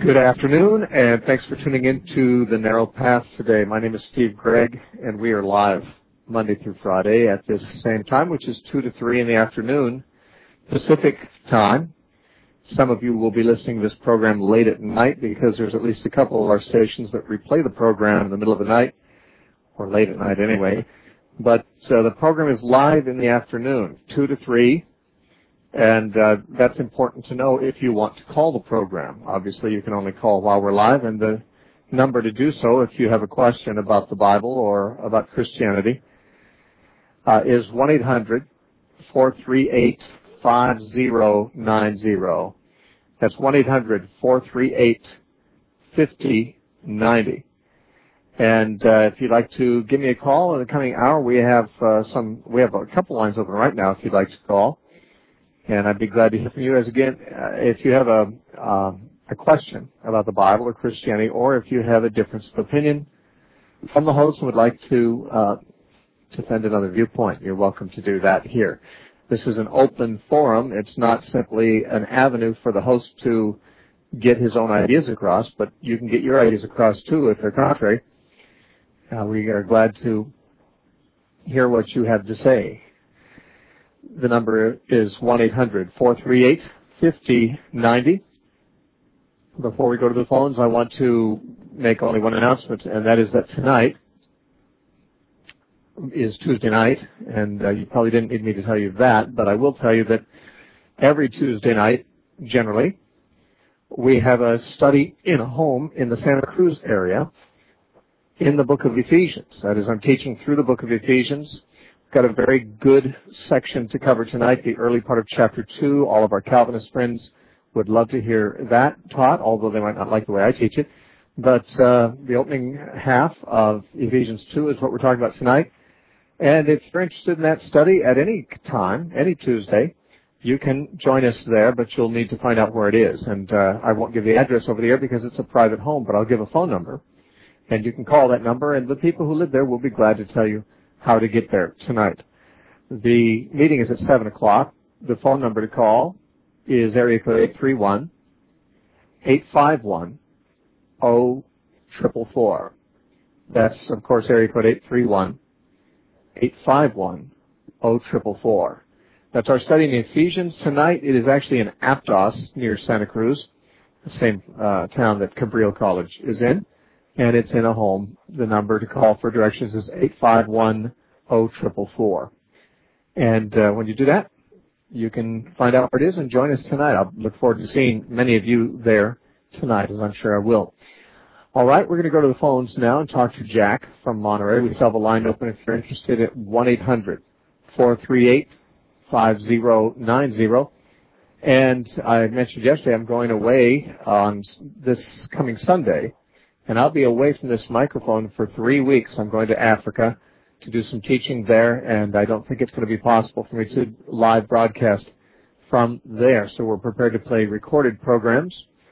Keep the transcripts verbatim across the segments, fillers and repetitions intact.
Good afternoon, and thanks for tuning in to The Narrow Path today. My name is Steve Gregg, and we are live Monday through Friday at this same time, which is two to three in the afternoon Pacific time. Some of you will be listening to this program late at night because there's at least a couple of our stations that replay the program in the middle of the night, or late at night anyway. But uh, the program is live in the afternoon, two to three. And uh, that's important to know if you want to call the program. Obviously, you can only call while we're live, and the number to do so, if you have a question about the Bible or about Christianity, uh, is one eight hundred, four three eight, five zero nine zero. That's one eight hundred, four three eight, five zero nine zero. And uh, if you'd like to give me a call in the coming hour, we have uh, some. We have a couple lines open right now if you'd like to call. And I'd be glad to hear from you. As again, uh, if you have a um, a question about the Bible or Christianity, or if you have a difference of opinion from the host and would like to uh, defend another viewpoint, you're welcome to do that here. This is an open forum. It's not simply an avenue for the host to get his own ideas across, but you can get your ideas across too if they're contrary. Uh, we are glad to hear what you have to say. The number is one eight hundred, four three eight, five zero nine zero. Before we go to the phones, I want to make only one announcement, and that is that tonight is Tuesday night, and uh, you probably didn't need me to tell you that, but I will tell you that every Tuesday night, generally, we have a study in a home in the Santa Cruz area in the book of Ephesians. That is, I'm teaching through the book of Ephesians. Got a very good section to cover tonight, the early part of chapter two. All of our Calvinist friends would love to hear that taught, although they might not like the way I teach it. But uh, the opening half of Ephesians two is what we're talking about tonight. And if you're interested in that study at any time, any Tuesday, you can join us there, but you'll need to find out where it is. And uh, I won't give the address over the air because it's a private home, but I'll give a phone number. And you can call that number, and the people who live there will be glad to tell you how to get there tonight. The meeting is at seven o'clock. The phone number to call is area code eight three one, eight five one, zero four four four. That's, of course, area code eight three one, eight five one, zero four four four. That's our study in Ephesians. Tonight it is actually in Aptos near Santa Cruz, the same uh, town that Cabrillo College is in. And it's in a home. The number to call for directions is eight five one, zero four four four. And uh, when you do that, you can find out where it is and join us tonight. I look forward to seeing many of you there tonight, as I'm sure I will. All right, we're going to go to the phones now and talk to Jack from Monterey. We still have a line open if you're interested at one eight hundred, four three eight, five zero nine zero. And I mentioned yesterday I'm going away on this coming Sunday. And I'll be away from this microphone for three weeks. I'm going to Africa to do some teaching there, and I don't think it's going to be possible for me to live broadcast from there. So we're prepared to play recorded programs.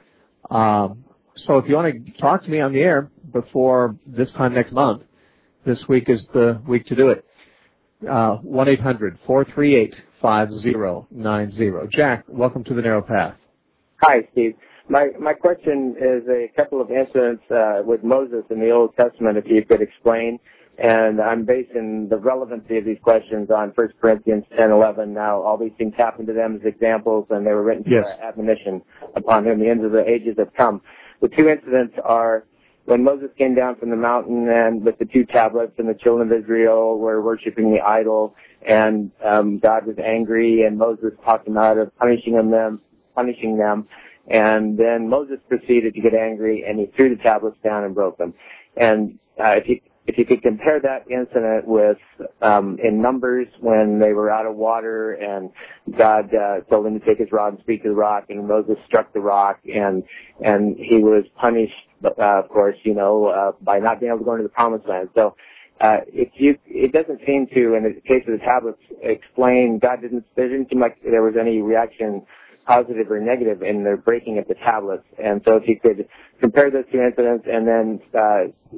Um, so if you want to talk to me on the air before this time next month, this week is the week to do it. Uh, one eight hundred, four three eight, five zero nine zero. Jack, welcome to The Narrow Path. Hi, Steve. My my question is a couple of incidents uh, with Moses in the Old Testament, if you could explain. And I'm basing the relevancy of these questions on First Corinthians ten eleven. Now, all these things happened to them as examples, and they were written yes. for admonition upon whom the ends of the ages have come. The two incidents are when Moses came down from the mountain and with the two tablets, and the children of Israel were worshiping the idol, and um, God was angry, and Moses talked them out of punishing them, punishing them. And then Moses proceeded to get angry, and he threw the tablets down and broke them. And uh, if you if you could compare that incident with um, in Numbers when they were out of water, and God uh, told him to take his rod and speak to the rock, and Moses struck the rock, and and he was punished, uh, of course, you know, uh, by not being able to go into the Promised Land. So uh, if you, it doesn't seem to, in the case of the tablets, explain. God didn't. There didn't seem like there was any reaction, positive or negative, in the breaking of the tablets. And so if you could compare those two incidents, and then uh,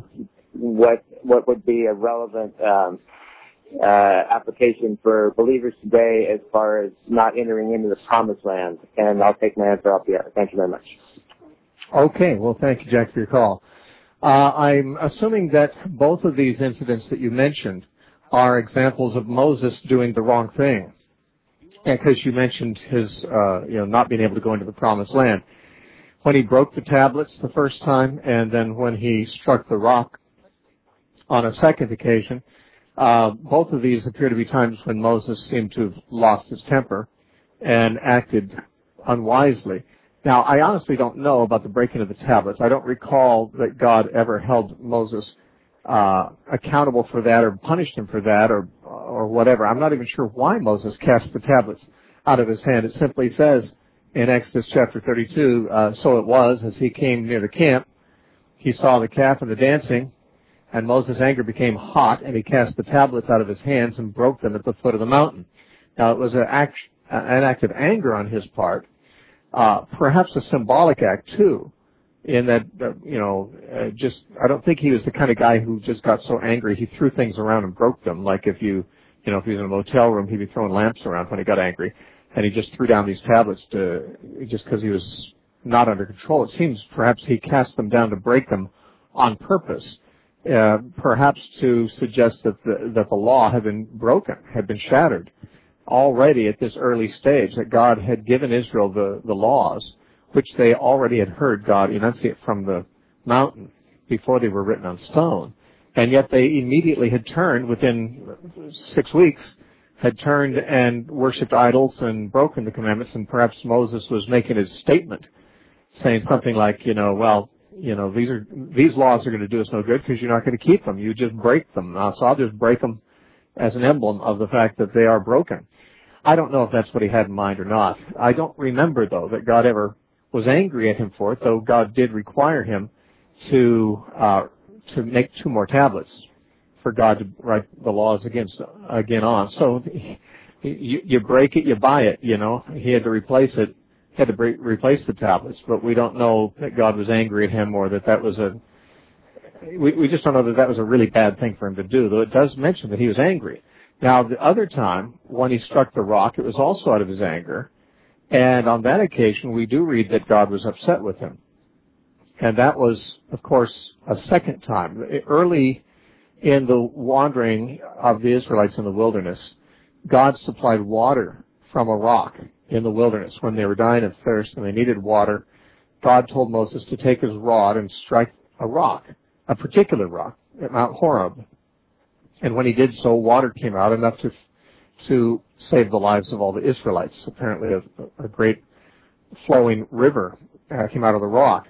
what what would be a relevant um, uh, application for believers today as far as not entering into the Promised Land. And I'll take my answer off the air. Thank you very much. Okay, well, thank you, Jack, for your call. Uh, I'm assuming that both of these incidents that you mentioned are examples of Moses doing the wrong thing, because you mentioned his, uh, you know, not being able to go into the promised land. When he broke the tablets the first time, and then when he struck the rock on a second occasion, uh, both of these appear to be times when Moses seemed to have lost his temper and acted unwisely. Now, I honestly don't know about the breaking of the tablets. I don't recall that God ever held Moses uh, accountable for that or punished him for that or or whatever. I'm not even sure why Moses cast the tablets out of his hand. It simply says in Exodus chapter thirty-two, uh, so it was, as he came near the camp, he saw the calf and the dancing, and Moses' anger became hot, and he cast the tablets out of his hands and broke them at the foot of the mountain. Now, it was an act, an act of anger on his part, uh, perhaps a symbolic act, too, in that, uh, you know, uh, just, I don't think he was the kind of guy who just got so angry he threw things around and broke them, like if you, you know, if he was in a motel room, he'd be throwing lamps around when he got angry, and he just threw down these tablets to, just because he was not under control. It seems perhaps he cast them down to break them on purpose, uh, perhaps to suggest that the, that the law had been broken, had been shattered already at this early stage, that God had given Israel the, the laws, which they already had heard God enunciate from the mountain before they were written on stone. And yet they immediately had turned, within six weeks, had turned and worshipped idols and broken the commandments, and perhaps Moses was making his statement, saying something like, you know, well, you know, these are these laws are going to do us no good because you're not going to keep them. You just break them. Uh, so I'll just break them as an emblem of the fact that they are broken. I don't know if that's what he had in mind or not. I don't remember, though, that God ever was angry at him for it, though God did require him to uh, to make two more tablets for God to write the laws against again on. So you, you break it, you buy it. You know, he had to replace it, he had to break, replace the tablets. But we don't know that God was angry at him, or that that was a. We, we just don't know that that was a really bad thing for him to do. Though it does mention that he was angry. Now, the other time when he struck the rock, it was also out of his anger. And on that occasion, we do read that God was upset with him. And that was, of course, a second time. Early in the wandering of the Israelites in the wilderness, God supplied water from a rock in the wilderness. When they were dying of thirst and they needed water, God told Moses to take his rod and strike a rock, a particular rock, at Mount Horeb. And when he did so, water came out enough to to save the lives of all the Israelites. Apparently a, a great flowing river uh, came out of the rock.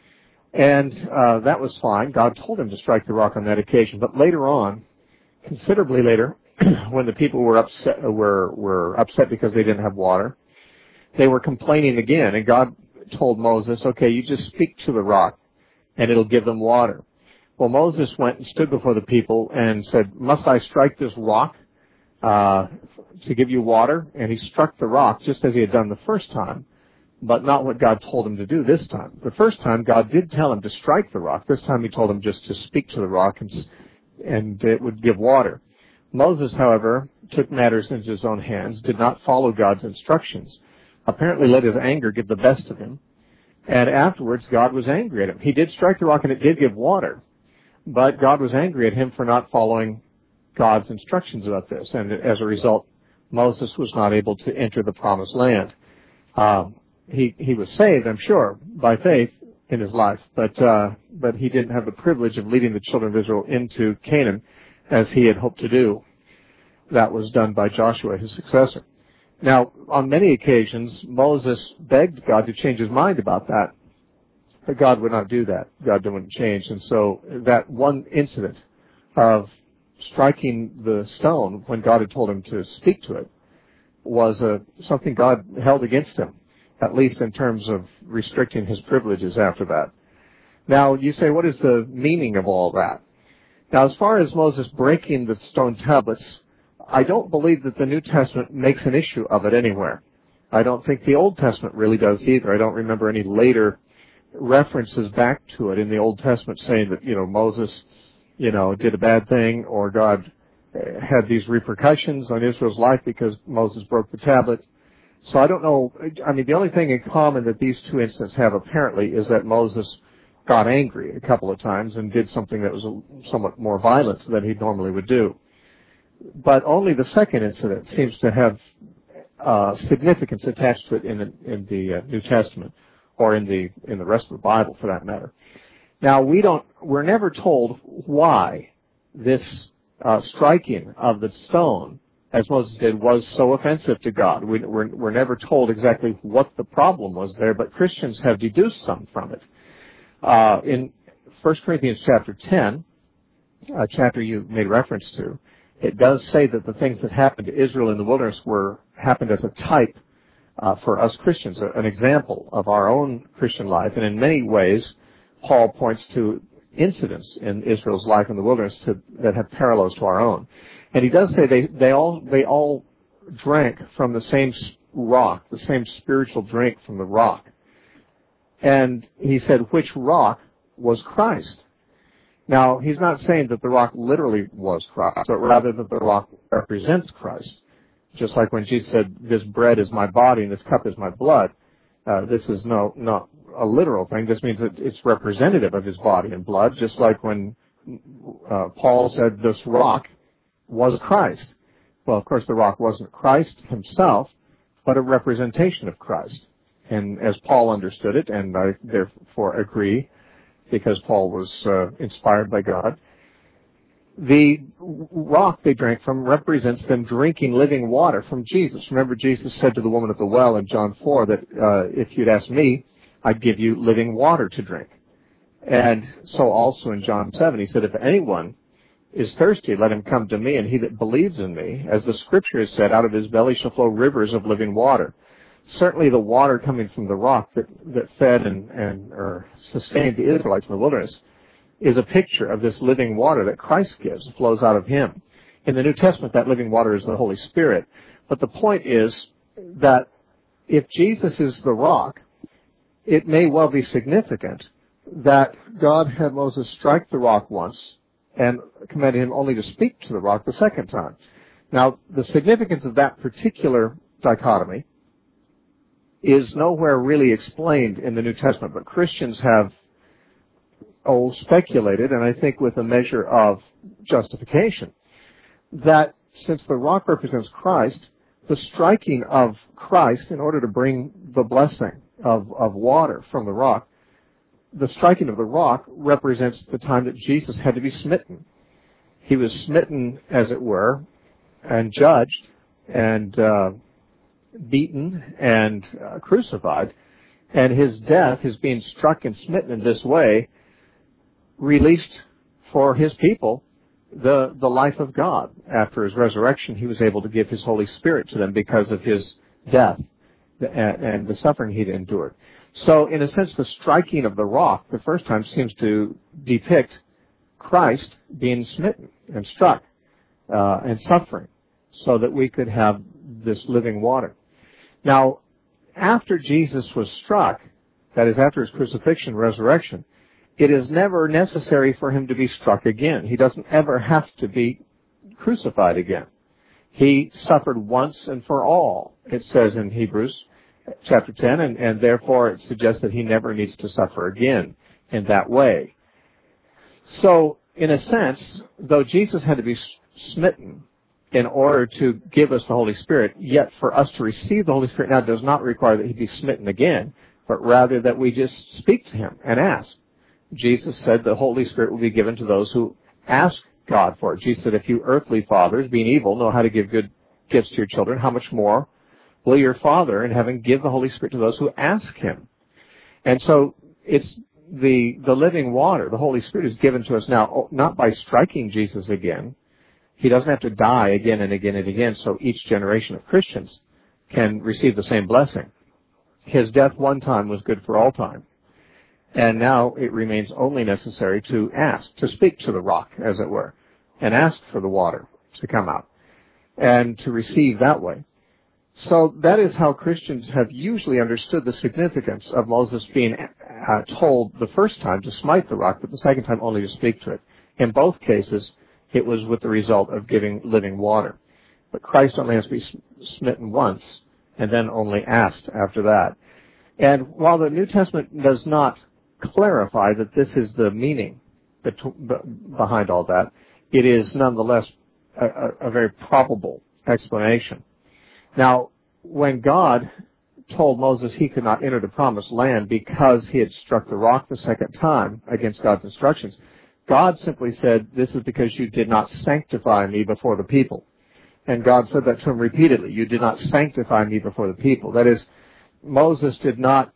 And uh, that was fine. God told him to strike the rock on that occasion. But later on, considerably later, when the people were upset, were, were upset because they didn't have water, they were complaining again. And God told Moses, okay, you just speak to the rock and it'll give them water. Well, Moses went and stood before the people and said, must I strike this rock uh, to give you water? And he struck the rock just as he had done the first time, but not what God told him to do this time. The first time, God did tell him to strike the rock. This time he told him just to speak to the rock and, and it would give water. Moses, however, took matters into his own hands, did not follow God's instructions, apparently let his anger get the best of him, and afterwards God was angry at him. He did strike the rock and it did give water, but God was angry at him for not following God's instructions about this, and as a result, Moses was not able to enter the promised land. Um, he he was saved, I'm sure, by faith in his life, but uh, but he didn't have the privilege of leading the children of Israel into Canaan as he had hoped to do. That was done by Joshua, his successor. Now, on many occasions, Moses begged God to change his mind about that, but God would not do that. God wouldn't change, and so that one incident of striking the stone when God had told him to speak to it was a, something God held against him, at least in terms of restricting his privileges after that. Now, you say, what is the meaning of all that? Now, as far as Moses breaking the stone tablets, I don't believe that the New Testament makes an issue of it anywhere. I don't think the Old Testament really does either. I don't remember any later references back to it in the Old Testament saying that, you know, Moses, you know, did a bad thing, or God had these repercussions on Israel's life because Moses broke the tablet. So I don't know, I mean, the only thing in common that these two incidents have apparently is that Moses got angry a couple of times and did something that was a, somewhat more violent than he normally would do. But only the second incident seems to have uh, significance attached to it in the, in the uh, New Testament, or in the in the rest of the Bible, for that matter. Now, we don't, we're never told why this uh, striking of the stone, as Moses did, was so offensive to God. We, we're, we're never told exactly what the problem was there, but Christians have deduced some from it. Uh, in First Corinthians chapter ten, a chapter you made reference to, it does say that the things that happened to Israel in the wilderness were happened as a type uh, for us Christians, an example of our own Christian life. And in many ways, Paul points to incidents in Israel's life in the wilderness to, that have parallels to our own. And he does say they, they all they all drank from the same rock, the same spiritual drink from the rock. And he said, which rock was Christ? Now, he's not saying that the rock literally was Christ, but rather that the rock represents Christ. Just like when Jesus said, this bread is my body and this cup is my blood, uh, this is no not a literal thing. This means that it's representative of his body and blood, just like when uh, Paul said this rock was Christ. Well, of course, the rock wasn't Christ himself, but a representation of Christ. And as Paul understood it, and I therefore agree, because Paul was uh, inspired by God, the rock they drank from represents them drinking living water from Jesus. Remember, Jesus said to the woman at the well in John four that uh, if you'd ask me, I'd give you living water to drink. And so also in John seven, he said, if anyone is thirsty, let him come to me, and he that believes in me, as the scripture has said, out of his belly shall flow rivers of living water. Certainly the water coming from the rock that, that fed and, and or sustained the Israelites in the wilderness is a picture of this living water that Christ gives, flows out of him. In the New Testament, that living water is the Holy Spirit. But the point is that if Jesus is the rock, it may well be significant that God had Moses strike the rock once and commanded him only to speak to the rock the second time. Now, the significance of that particular dichotomy is nowhere really explained in the New Testament, but Christians have, oh, speculated, and I think with a measure of justification, that since the rock represents Christ, the striking of Christ in order to bring the blessing of, of water from the rock, the striking of the rock represents the time that Jesus had to be smitten. He was smitten, as it were, and judged, and uh, beaten and uh, crucified, and his death, his being struck and smitten in this way, released for his people the the life of God. After his resurrection, he was able to give his Holy Spirit to them because of his death and, and the suffering he'd endured. So, in a sense, the striking of the rock the first time seems to depict Christ being smitten and struck uh, and suffering so that we could have this living water. Now, after Jesus was struck, that is, after his crucifixion and resurrection, it is never necessary for him to be struck again. He doesn't ever have to be crucified again. He suffered once and for all, it says in Hebrews chapter ten, and, and therefore it suggests that he never needs to suffer again in that way. So, in a sense, though Jesus had to be smitten in order to give us the Holy Spirit, yet for us to receive the Holy Spirit now does not require that he be smitten again, but rather that we just speak to him and ask. Jesus said the Holy Spirit will be given to those who ask God for it. Jesus said, if you earthly fathers, being evil, know how to give good gifts to your children, how much more will your Father in heaven give the Holy Spirit to those who ask him? And so it's the the living water, the Holy Spirit, is given to us now, not by striking Jesus again. He doesn't have to die again and again and again, so each generation of Christians can receive the same blessing. His death one time was good for all time. And now it remains only necessary to ask, to speak to the rock, as it were, and ask for the water to come out, and to receive that way. So that is how Christians have usually understood the significance of Moses being uh, told the first time to smite the rock, but the second time only to speak to it. In both cases, it was with the result of giving living water. But Christ only has to be smitten once, and then only asked after that. And while the New Testament does not clarify that this is the meaning behind all that, it is nonetheless a, a, a very probable explanation. Now, when God told Moses he could not enter the promised land because he had struck the rock the second time against God's instructions, God simply said, this is because you did not sanctify me before the people. And God said that to him repeatedly, you did not sanctify me before the people. That is, Moses did not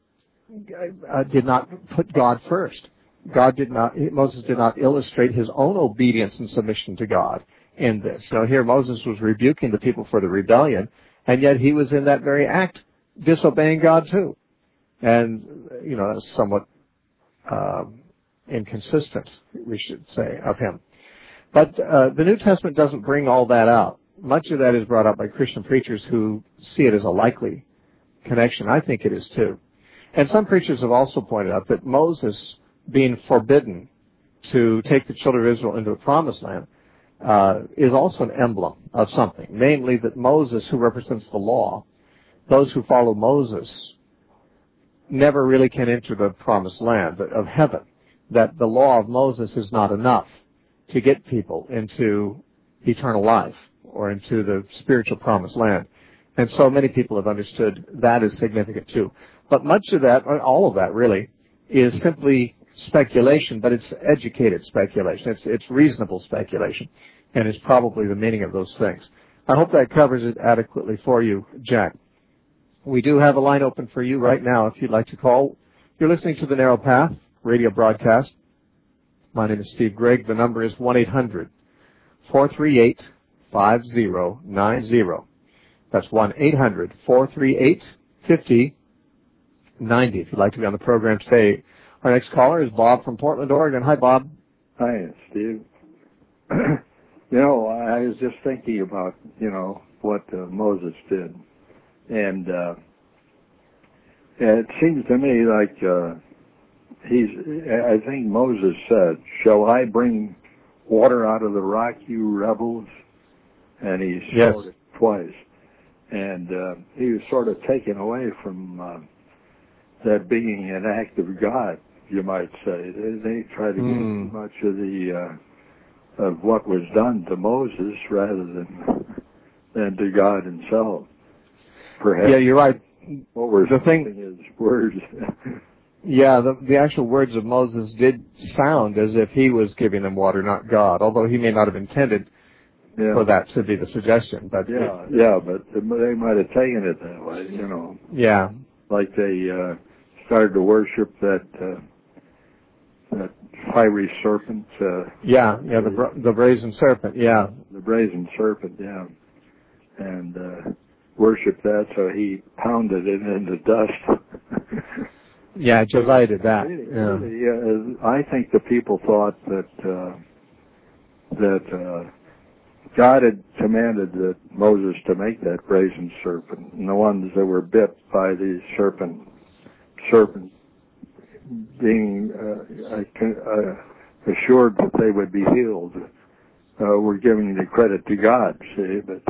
uh, did not put God first. God did not, Moses did not illustrate his own obedience and submission to God in this. Now here Moses was rebuking the people for the rebellion, and yet he was in that very act disobeying God too. And, you know, that's somewhat um, inconsistent, we should say, of him. But uh, the New Testament doesn't bring all that out. Much of that is brought up by Christian preachers who see it as a likely connection. I think it is too. And some preachers have also pointed out that Moses being forbidden to take the children of Israel into the promised land uh, is also an emblem of something, namely that Moses, who represents the law, those who follow Moses never really can enter the promised land of heaven, that the law of Moses is not enough to get people into eternal life or into the spiritual promised land. And so many people have understood that is significant too. But much of that, all of that really, is simply speculation, but it's educated speculation. It's, it's reasonable speculation, and it's probably the meaning of those things. I hope that covers it adequately for you, Jack. We do have a line open for you right now if you'd like to call. You're listening to the Narrow Path radio broadcast. My name is Steve Gregg. The number is one eight hundred four three eight five zero nine zero. That's one eight hundred four three eight five zero nine zero if you'd like to be on the program today. Our next caller is Bob from Portland, Oregon. Hi, Bob. Hi, Steve. You know, I was just thinking about, you know, what uh, Moses did. And uh, it seems to me like uh, he's, I think Moses said, shall I bring water out of the rock, you rebels? And he yes. showed it twice. And uh, he was sort of taken away from uh, that being an act of God, you might say. They, they try to mm. get too much of the uh, of what was done to Moses rather than than to God himself. Perhaps. Yeah, you're right. What we're the thing is words. yeah, the, the actual words of Moses did sound as if he was giving them water, not God, although he may not have intended yeah. for that to be the suggestion. But yeah, it, yeah, but they might have taken it that way, you know. Yeah, like they uh, started to worship that uh, that fiery serpent. Uh, yeah, yeah, the bra- the brazen serpent. Yeah, the brazen serpent. Yeah, and. Uh, worship that, so he pounded it into dust. yeah, Josiah did that. Really, yeah. really, uh, I think the people thought that uh, that uh, God had commanded that Moses to make that brazen serpent, and the ones that were bit by the serpent, serpent being uh, uh, assured that they would be healed, uh, were giving the credit to God. See, but.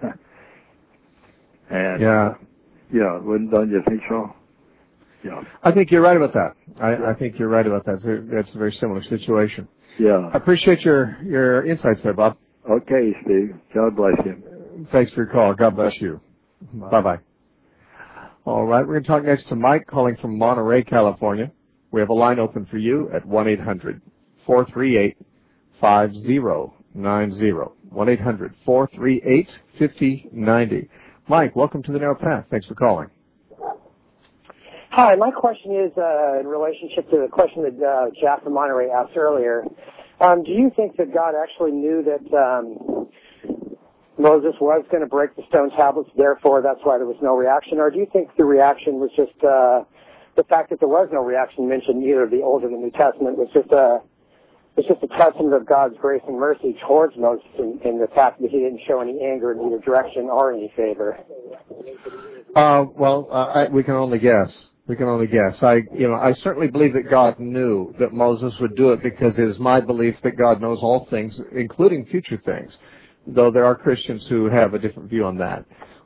And, yeah, yeah, wouldn't don't you think so? Yeah, I think you're right about that. I, yeah. I think you're right about that. That's a very similar situation. Yeah, I appreciate your your insights there, Bob. Okay, Steve. God bless you. Thanks for your call. God bless you. Bye bye. All right, we're going to talk next to Mike, calling from Monterey, California. We have a line open for you at one eight hundred four three eight five zero nine zero. one eight hundred four three eight five zero nine zero. Mike, welcome to the Narrow Path. Thanks for calling. Hi, my question is uh, in relationship to the question that uh, Jack from Monterey asked earlier. Um, do you think that God actually knew that um, Moses was going to break the stone tablets, therefore that's why there was no reaction? Or do you think the reaction was just uh, the fact that there was no reaction mentioned in either the Old or the New Testament was just a It's just a testament of God's grace and mercy towards Moses in, in the fact that he didn't show any anger in either direction or any favor? Uh, well, uh, I, we can only guess. We can only guess. I, you know, I certainly believe that God knew that Moses would do it because it is my belief that God knows all things, including future things, though there are Christians who have a different view on that.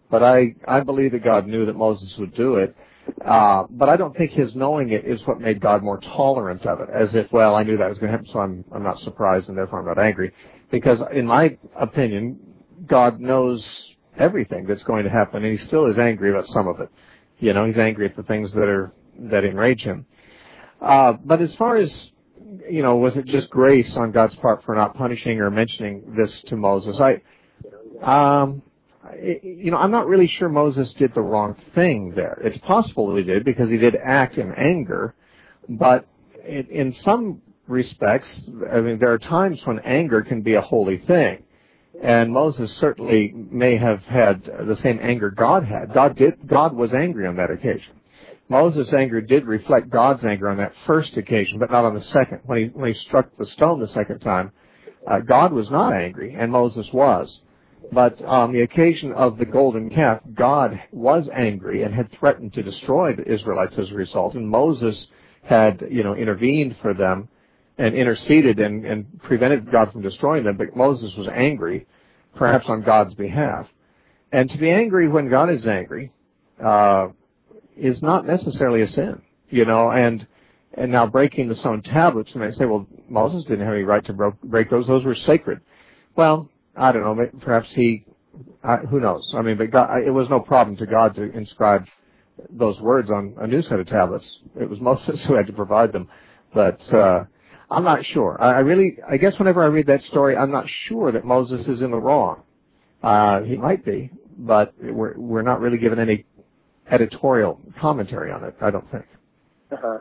But I, I believe that God knew that Moses would do it. Uh, but I don't think his knowing it is what made God more tolerant of it, as if, well, I knew that was going to happen, so I'm, I'm not surprised and therefore I'm not angry. Because in my opinion, God knows everything that's going to happen, and he still is angry about some of it. You know, he's angry at the things that are, that enrage him. Uh, but as far as, you know, was it just grace on God's part for not punishing or mentioning this to Moses? I, um, you know, I'm not really sure Moses did the wrong thing there. It's possible that he did because he did act in anger, but in, in some respects, I mean, there are times when anger can be a holy thing. And Moses certainly may have had the same anger God had. God did, God was angry on that occasion. Moses' anger did reflect God's anger on that first occasion, but not on the second. When he, when he struck the stone the second time, uh, God was not angry, and Moses was. But on the occasion of the golden calf, God was angry and had threatened to destroy the Israelites as a result, and Moses had, you know, intervened for them and interceded and, and prevented God from destroying them, but Moses was angry, perhaps on God's behalf. And to be angry when God is angry uh, is not necessarily a sin, you know, and and now breaking the stone tablets, you may say, well, Moses didn't have any right to bro- break those. Those were sacred. Well, I don't know, perhaps he, uh, who knows? I mean, but God, it was no problem to God to inscribe those words on a new set of tablets. It was Moses who had to provide them. But uh, I'm not sure. I really, I guess whenever I read that story, I'm not sure that Moses is in the wrong. Uh, he might be, but we're, we're not really given any editorial commentary on it, I don't think. Uh-huh.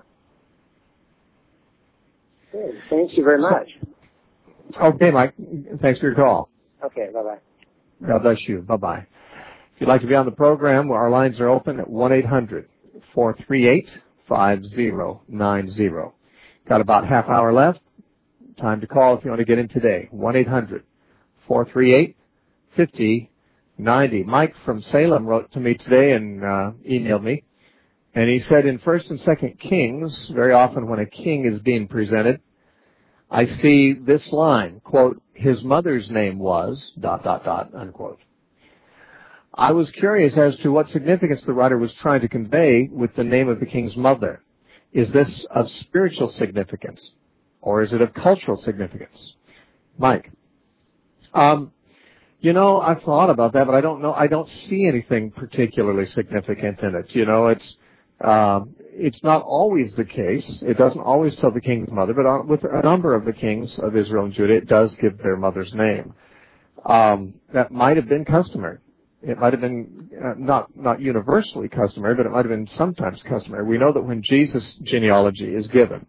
Good. Thank you very much. So, okay, Mike. Thanks for your call. Okay, bye-bye. God bless you. Bye-bye. If you'd like to be on the program, our lines are open at one eight hundred four three eight five zero nine zero. Got about half hour left. Time to call if you want to get in today. one eight hundred four three eight five zero nine zero. Mike from Salem wrote to me today and uh, emailed me. And he said in First and Second Kings, very often when a king is being presented, I see this line, quote, his mother's name was, dot, dot, dot, unquote. I was curious as to what significance the writer was trying to convey with the name of the king's mother. Is this of spiritual significance, or is it of cultural significance? Mike. Um, you know, I've thought about that, but I don't know, I don't see anything particularly significant in it. You know, it's, um, it's not always the case. It doesn't always tell the king's mother, but on, with a number of the kings of Israel and Judah, it does give their mother's name. Um, that might have been customary. It might have been uh, not not universally customary, but it might have been sometimes customary. We know that when Jesus' genealogy is given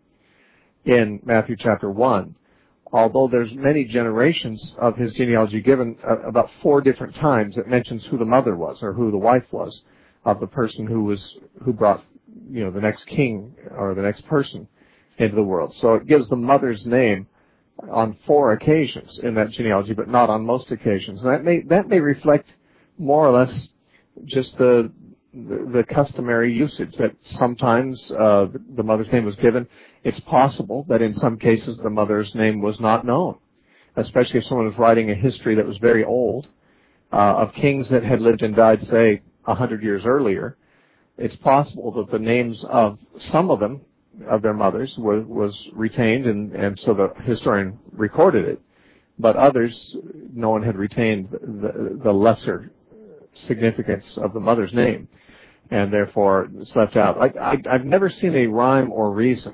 in Matthew chapter one, although there's many generations of his genealogy given, uh, about four different times it mentions who the mother was or who the wife was of the person who was who brought, you know, the next king or the next person into the world. So it gives the mother's name on four occasions in that genealogy, but not on most occasions. And that may that may reflect more or less just the the, the customary usage that sometimes uh, the mother's name was given. It's possible that in some cases the mother's name was not known, especially if someone was writing a history that was very old uh, of kings that had lived and died, say, a hundred years earlier. It's possible that the names of some of them, of their mothers, were, was retained, and, and so the historian recorded it. But others, no one had retained the, the lesser significance of the mother's name, and therefore it's left out. I, I, I've never seen a rhyme or reason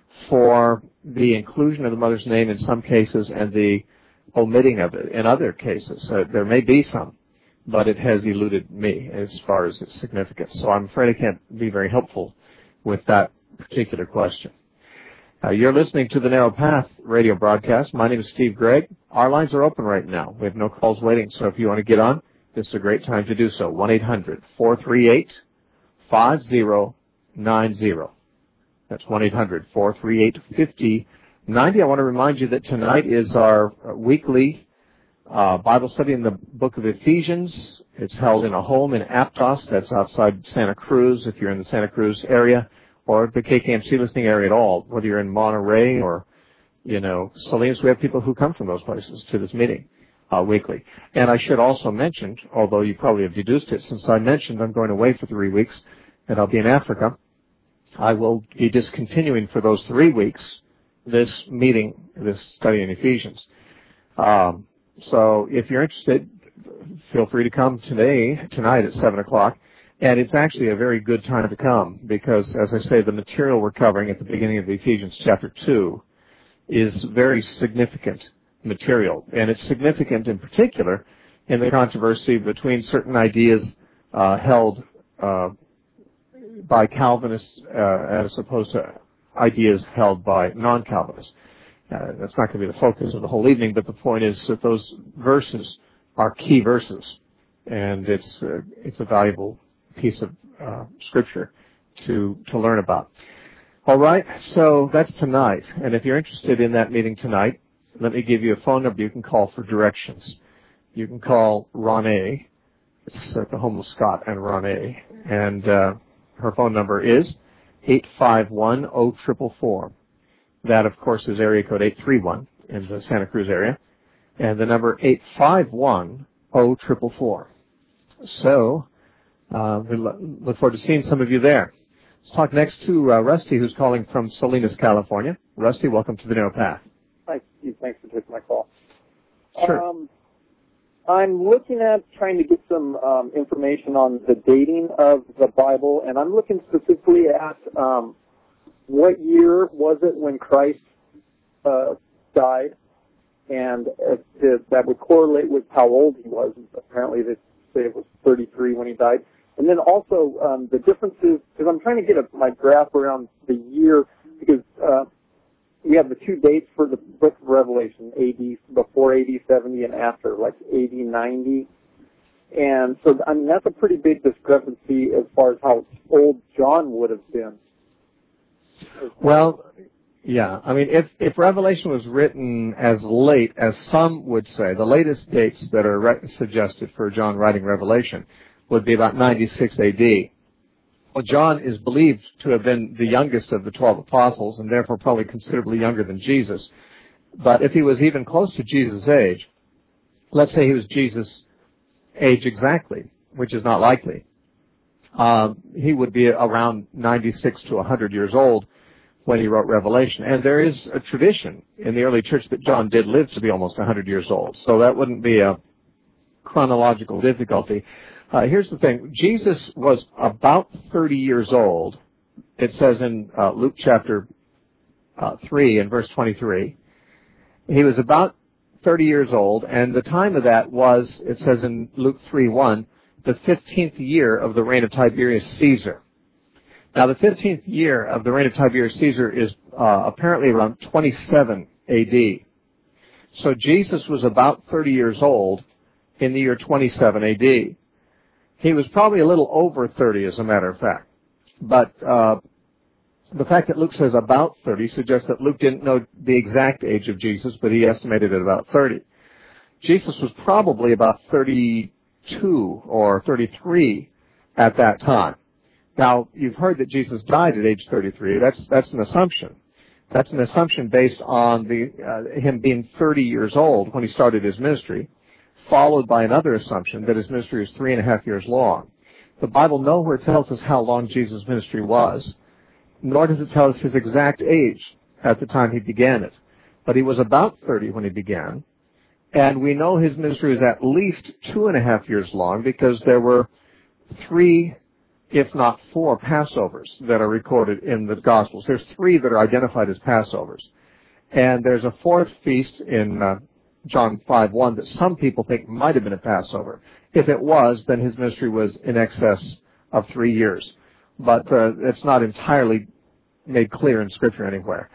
for the inclusion of the mother's name in some cases and the omitting of it in other cases. Uh, there may be some, but it has eluded me as far as its significance. So I'm afraid I can't be very helpful with that particular question. Uh, you're listening to the Narrow Path radio broadcast. My name is Steve Gregg. Our lines are open right now. We have no calls waiting, so if you want to get on, this is a great time to do so. one eight hundred four three eight five zero nine zero. That's one eight hundred four three eight five zero nine zero. I want to remind you that tonight is our weekly uh, Bible study in the book of Ephesians. It's held in a home in Aptos. That's outside Santa Cruz, if you're in the Santa Cruz area, or the K K M C listening area at all, whether you're in Monterey or, you know, Salinas. We have people who come from those places to this meeting. uh, weekly. And I should also mention, although you probably have deduced it, since I mentioned I'm going away for three weeks and I'll be in Africa, I will be discontinuing for those three weeks this meeting, this study in Ephesians. Um, so if you're interested, feel free to come today, tonight at seven o'clock. And it's actually a very good time to come because, as I say, the material we're covering at the beginning of Ephesians chapter two is very significant material. And it's significant in particular in the controversy between certain ideas uh, held uh, by Calvinists uh, as opposed to ideas held by non-Calvinists. Uh, that's not going to be the focus of the whole evening, but the point is that those verses are key verses, and it's uh, it's a valuable piece of uh, scripture to to learn about. All right, so that's tonight, and if you're interested in that meeting tonight, let me give you a phone number you can call for directions. You can call Ronée. It's at the home of Scott and Ronée, and uh, her phone number is eight five one, zero four four four. That, of course, is area code eight three one in the Santa Cruz area, and the number eight five one, zero four four four. So, uh, we look forward to seeing some of you there. Let's talk next to uh, Rusty, who's calling from Salinas, California. Rusty, welcome to the Narrow Path. Hi, Steve. Thanks for taking my call. Sure. Um, I'm looking at trying to get some um, information on the dating of the Bible, and I'm looking specifically at um, what year was it when Christ uh, died, and uh, that would correlate with how old he was. Apparently, they say it was thirty-three when he died. And then also um, the differences, because I'm trying to get a, my grasp around the year, because uh, we have the two dates for the book of Revelation, A D, before A D seventy and after, like A D ninety. And so, I mean, that's a pretty big discrepancy as far as how old John would have been. Well, yeah. I mean, if, if Revelation was written as late as some would say, the latest dates that are re- suggested for John writing Revelation would be about ninety-six A D. Well, John is believed to have been the youngest of the twelve apostles and therefore probably considerably younger than Jesus. But if he was even close to Jesus' age, let's say he was Jesus' age exactly, which is not likely, um, he would be around ninety-six to one hundred years old when he wrote Revelation. And there is a tradition in the early church that John did live to be almost one hundred years old. So that wouldn't be a chronological difficulty. Uh, here's the thing. Jesus was about thirty years old. It says in uh, Luke chapter uh, three and verse twenty-three. He was about thirty years old, and the time of that was, it says in Luke three one, the fifteenth year of the reign of Tiberius Caesar. Now, the fifteenth year of the reign of Tiberius Caesar is uh, apparently around twenty-seven A D. So Jesus was about thirty years old in the year twenty-seven A D. He was probably a little over thirty, as a matter of fact. But uh, the fact that Luke says about thirty suggests that Luke didn't know the exact age of Jesus, but he estimated it about thirty. Jesus was probably about thirty-two or thirty-three at that time. Now, you've heard that Jesus died at age thirty-three. That's that's an assumption. That's an assumption based on the uh, him being thirty years old when he started his ministry, followed by another assumption that his ministry was three and a half years long. The Bible nowhere tells us how long Jesus' ministry was, nor does it tell us his exact age at the time he began it. But he was about thirty when he began, and we know his ministry was at least two and a half years long because there were three, if not four, Passovers that are recorded in the Gospels. There's three that are identified as Passovers. And there's a fourth feast in uh, John five one that some people think might have been a Passover. If it was, then his ministry was in excess of three years. But uh, it's not entirely made clear in Scripture anywhere.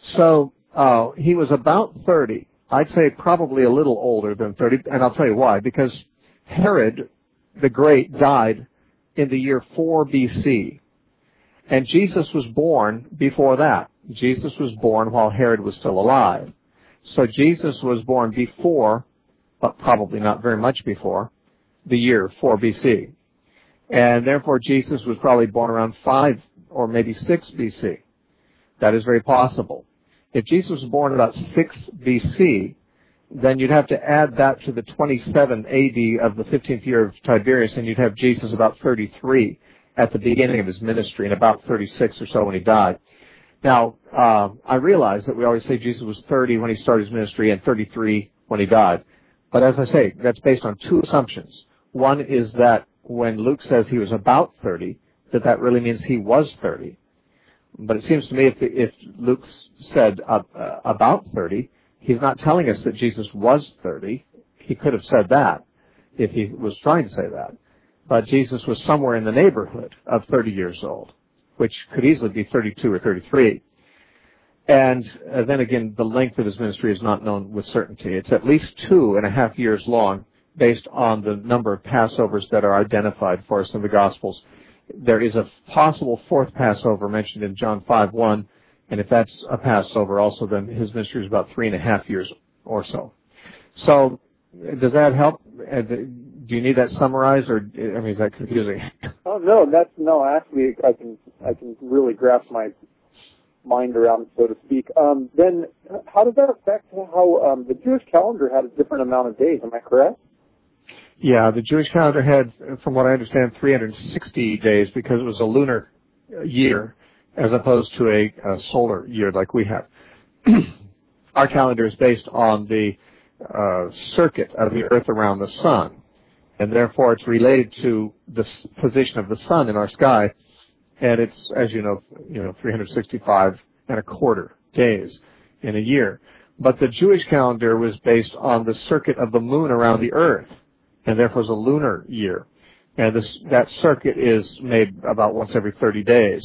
So uh, he was about thirty. I'd say probably a little older than thirty, and I'll tell you why. Because Herod the Great died in the year four B C, and Jesus was born before that. Jesus was born while Herod was still alive. So Jesus was born before, but probably not very much before, the year four B C. And therefore Jesus was probably born around five or maybe six B C. That is very possible. If Jesus was born about six B C, then you'd have to add that to the twenty-seven A D of the fifteenth year of Tiberius, and you'd have Jesus about thirty-three at the beginning of his ministry and about thirty-six or so when he died. Now, uh, I realize that we always say Jesus was thirty when he started his ministry and thirty-three when he died. But as I say, that's based on two assumptions. One is that when Luke says he was about thirty, that that really means he was thirty. But it seems to me if, if Luke said uh, uh, about thirty, he's not telling us that Jesus was thirty. He could have said that if he was trying to say that. But Jesus was somewhere in the neighborhood of thirty years old, which could easily be thirty-two or thirty-three. And uh, then again, the length of his ministry is not known with certainty. It's at least two and a half years long based on the number of Passovers that are identified for us in the Gospels. There is a possible fourth Passover mentioned in John five one, and if that's a Passover also, then his ministry is about three and a half years or so. So, does that help? Do you need that summarized, or I mean, is that confusing? Oh no, that's no. Actually, I can I can really grasp my mind around, so to speak. Um, then, how does that affect how um, the Jewish calendar had a different amount of days? Am I correct? Yeah, the Jewish calendar had, from what I understand, three hundred sixty days because it was a lunar year as opposed to a, a solar year like we have. Our calendar is based on the uh, circuit of the Earth around the sun, and therefore it's related to the position of the sun in our sky, and it's, as you know, you know, three hundred sixty-five and a quarter days in a year. But the Jewish calendar was based on the circuit of the moon around the Earth, and therefore it's a lunar year. And this, that circuit is made about once every thirty days.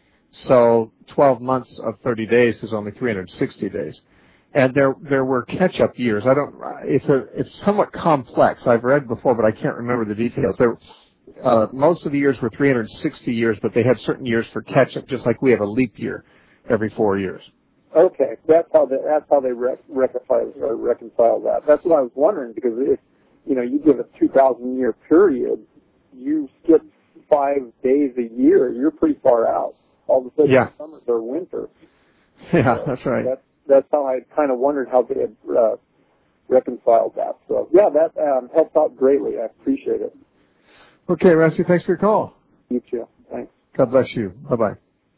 So twelve months of thirty days is only three hundred sixty days. And there there were catch-up years. I don't. It's a it's somewhat complex. I've read before, but I can't remember the details. There, uh, most of the years were three hundred sixty years, but they had certain years for catch-up, just like we have a leap year every four years. Okay, that's how they that's how they rec- reconcile or reconcile that. That's what I was wondering, because if you know you give a two thousand year period, you skip five days a year, you're pretty far out. All of a sudden, yeah. Summer or winter. Yeah, so that's right. That's, that's how I kind of wondered how they had uh, reconciled that. So, yeah, that um, helps out greatly. I appreciate it. Okay, Rusty, thanks for your call. You too. Thanks. God bless you. Bye-bye.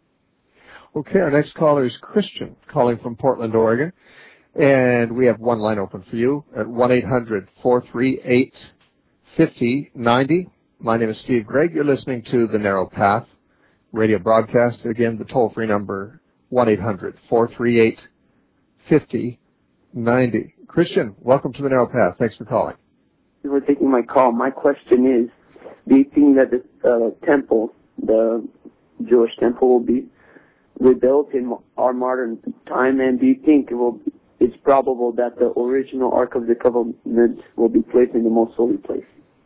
Okay, our next caller is Christian, calling from Portland, Oregon. And we have one line open for you at one eight hundred four three eight five zero nine zero. My name is Steve Gregg. You're listening to The Narrow Path radio broadcast. Again, the toll-free number, one eight hundred four three eight five zero nine zero. Christian, welcome to The Narrow Path. Thanks for calling. Thank you for taking my call. My question is, do you think that the uh, temple, the Jewish temple, will be rebuilt in our modern time? And do you think it will, it's probable that the original Ark of the Covenant will be placed in the most holy place?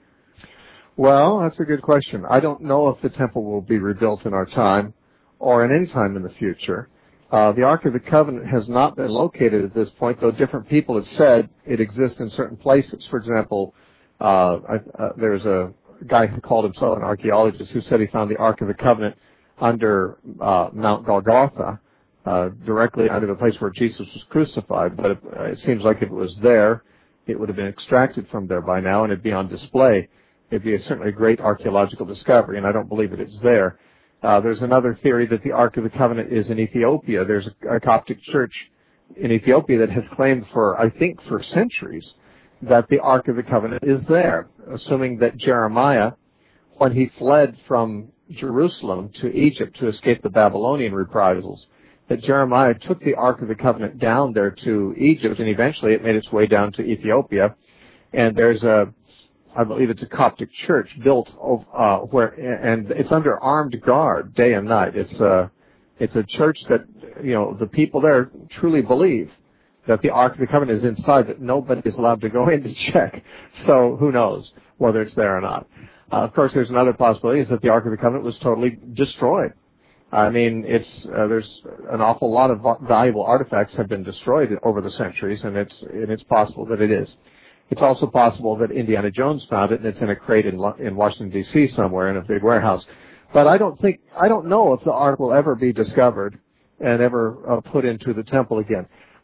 Well, that's a good question. I don't know if the temple will be rebuilt in our time or in any time in the future. Uh, the Ark of the Covenant has not been located at this point, though different people have said it exists in certain places. For example, uh, I, uh, there's a guy who called himself an archaeologist who said he found the Ark of the Covenant under uh, Mount Golgotha, uh, directly under the place where Jesus was crucified. But it, uh, it seems like if it was there, it would have been extracted from there by now and it'd be on display. It'd be a, certainly a great archaeological discovery, and I don't believe that it's there. Uh, there's another theory that the Ark of the Covenant is in Ethiopia. There's a, a Coptic church in Ethiopia that has claimed for, I think, for centuries that the Ark of the Covenant is there, assuming that Jeremiah, when he fled from Jerusalem to Egypt to escape the Babylonian reprisals, that Jeremiah took the Ark of the Covenant down there to Egypt, and eventually it made its way down to Ethiopia. And there's a I believe it's a Coptic church built uh, where, and it's under armed guard day and night. It's a, it's a church that, you know, the people there truly believe that the Ark of the Covenant is inside, that nobody is allowed to go in to check. So who knows whether it's there or not. Uh, of course, there's another possibility, is that the Ark of the Covenant was totally destroyed. I mean, it's uh, there's an awful lot of valuable artifacts have been destroyed over the centuries, and it's and it's possible that it is. It's also possible that Indiana Jones found it, and it's in a crate in, in Washington, D C somewhere in a big warehouse. But I don't think, I don't know if the Ark will ever be discovered and ever uh, put into the temple again.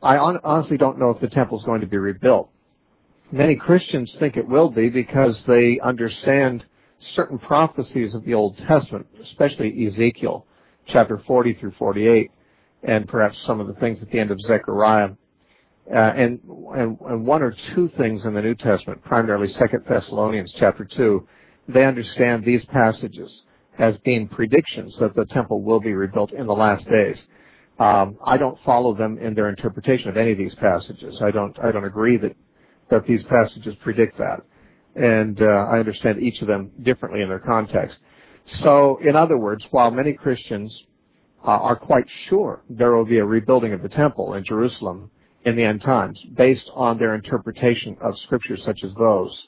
I on, honestly don't know if the temple is going to be rebuilt. Many Christians think it will be because they understand certain prophecies of the Old Testament, especially Ezekiel, chapter forty through forty-eight, and perhaps some of the things at the end of Zechariah, uh, and, and, and one or two things in the New Testament, primarily Second Thessalonians chapter two. They understand these passages as being predictions that the temple will be rebuilt in the last days. Um, I don't follow them in their interpretation of any of these passages. I don't. I don't agree that that these passages predict that, and uh, I understand each of them differently in their context. So, in other words, while many Christians uh, are quite sure there will be a rebuilding of the temple in Jerusalem in the end times, based on their interpretation of scriptures such as those,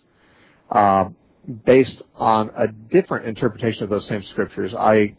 uh, based on a different interpretation of those same scriptures, I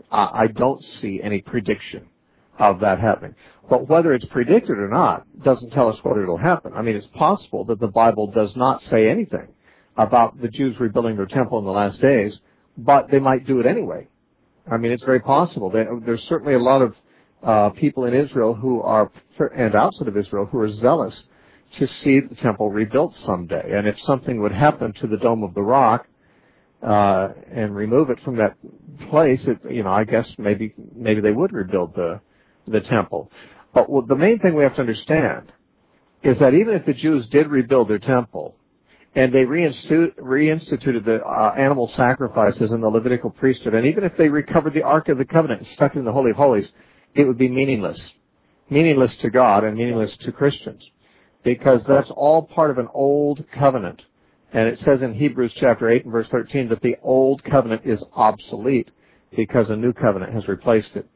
I don't see any prediction of that happening. But whether it's predicted or not doesn't tell us whether it'll happen. I mean, it's possible that the Bible does not say anything about the Jews rebuilding their temple in the last days, but they might do it anyway. I mean, it's very possible. They, there's certainly a lot of uh, people in Israel who are, and outside of Israel, who are zealous to see the temple rebuilt someday. And if something would happen to the Dome of the Rock uh, and remove it from that place, it, you know, I guess maybe maybe they would rebuild the the temple. But well, the main thing we have to understand is that even if the Jews did rebuild their temple and they reinstitu- reinstituted the uh, animal sacrifices in the Levitical priesthood, and even if they recovered the Ark of the Covenant and stuck it in the Holy of Holies, it would be meaningless. Meaningless to God and meaningless to Christians, because that's all part of an old covenant. And it says in Hebrews chapter eight and verse thirteen that the old covenant is obsolete because a new covenant has replaced it.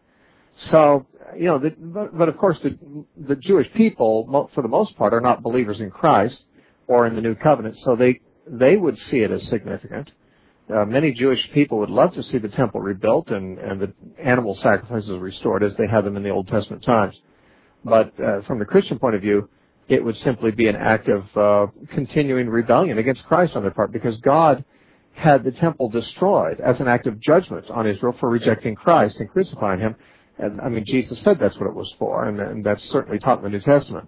So, you know, the, but, but of course the, the Jewish people, for the most part, are not believers in Christ or in the new covenant, so they they would see it as significant. Uh, many Jewish people would love to see the temple rebuilt and, and the animal sacrifices restored as they had them in the Old Testament times. But uh, from the Christian point of view, it would simply be an act of uh, continuing rebellion against Christ on their part, because God had the temple destroyed as an act of judgment on Israel for rejecting Christ and crucifying him. And, I mean, Jesus said that's what it was for, and, and that's certainly taught in the New Testament.